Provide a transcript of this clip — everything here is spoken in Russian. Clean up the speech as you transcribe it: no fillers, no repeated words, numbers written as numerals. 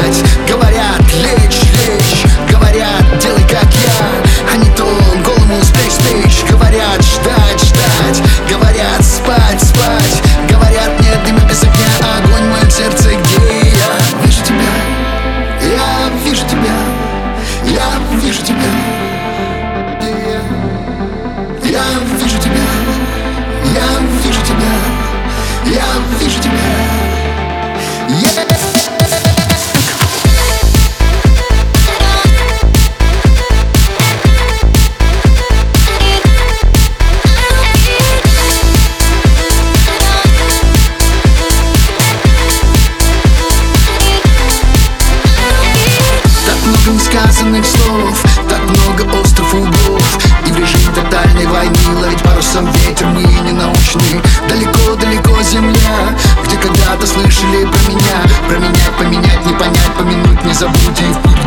спать. Говорят, лечь, лечь. Говорят, делай как я, а не то голому спрячь. Говорят, ждать, ждать. Говорят, спать, спать. Говорят, нет дыма без огня. Огонь в моем сердце, где я вижу тебя. Я вижу тебя. Я вижу тебя. Я вижу тебя. Я вижу тебя. Я вижу тебя. Несказанных слов, так много остров углов. И в режиме тотальной войны ловить парусом ветер мы не научны. Далеко-далеко земля, где когда-то слышали про меня. Променять, поменять, не понять, помянуть, не забудь и в путь